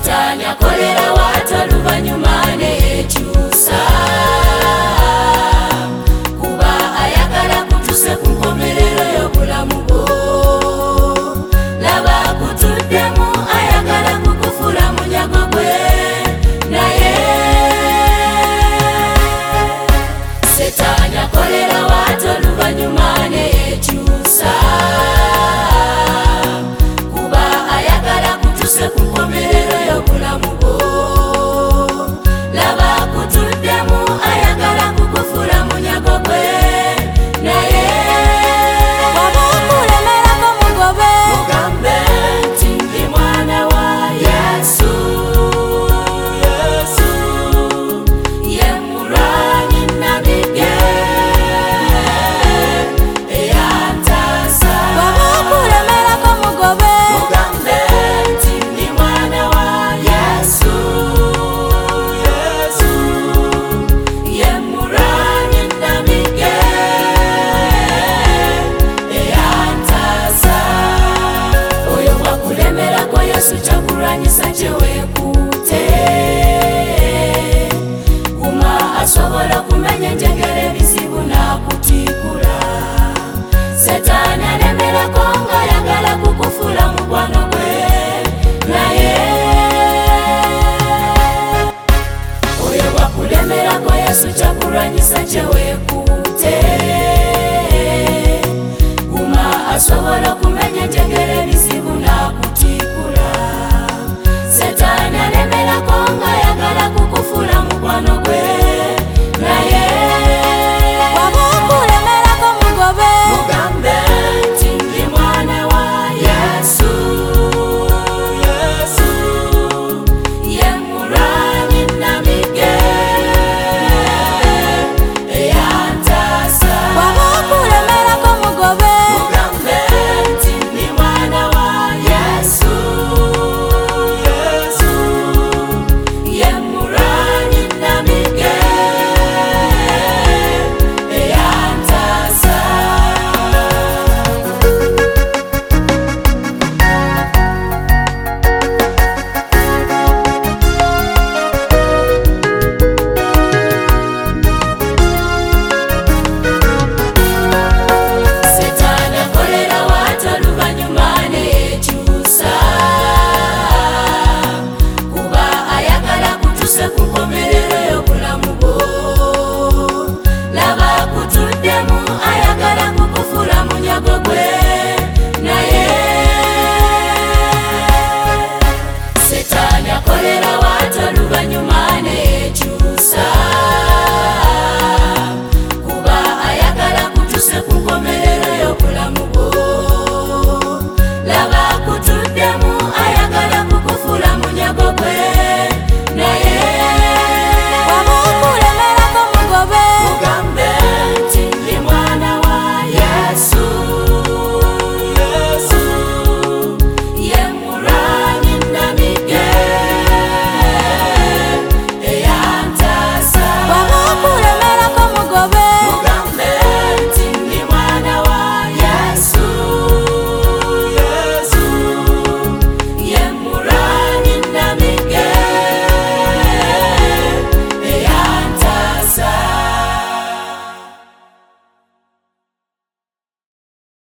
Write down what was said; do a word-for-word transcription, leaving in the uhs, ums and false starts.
Setani akolera watu luvanyuma neyekyusa kuba ayagala kutuse ku nkomerero y'obulamu bwo. Laba akutuddemu ayagala kukufula munyago gwe naye Setani akolera watu luvanyuma neyekyusa kuba ayagala kutuse ku nkomerero y'obulamu bwo. Laba akutuddemu ayagala kukufula munyago gwe naye Baba akulemerako mugobe mugambe nti ndi mwana wa Yesu. Yesu ye mulwanyi nabige eyantasa. Baba akulemerako mugobe Mugambe nti ndi mwana wa Yesu. Yesu ye mulwanyi nabige eyantasa. Oyo bwakulemerako Yesu kyakulwanyisa kyewekuute. Guma asobola okumenya enjegere ebizibu n'akutikula. Setani alemerako ng'ayagala kukufula mukwano gwe naye oyo bwakulemerako Yesu kyakulwanyisa kyewekuute. Guma asobola okumenya enjegere